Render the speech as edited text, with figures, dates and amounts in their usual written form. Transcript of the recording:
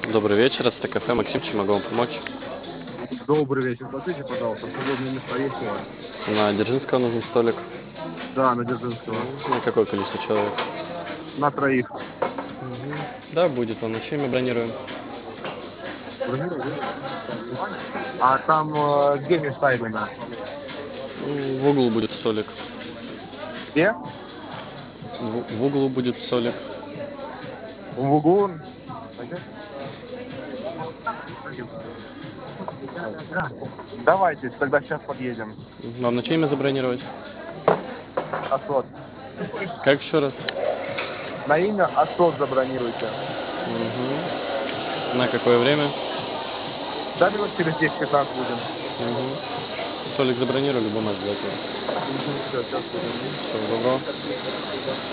Добрый вечер, это кафе Максим, чем могу вам помочь? Добрый вечер. Скажите, пожалуйста, свободные места есть у вас? На Дзержинского нужен столик. Да, на Дзержинского. На какое количество человек? На троих. Да, будет он. На чем мы бронируем? Бронировать? А там где места именно? В углу будет столик. Где? В углу будет столик. В углу? Давайте, тогда сейчас подъедем. Вам на чье имя забронировать? Асот. Как еще раз? На имя Асот забронируйте. На какое время? Да, минут через 10-15 будем. Столик забронировали, бумажку готовы. Все, сейчас будем. Всего доброго.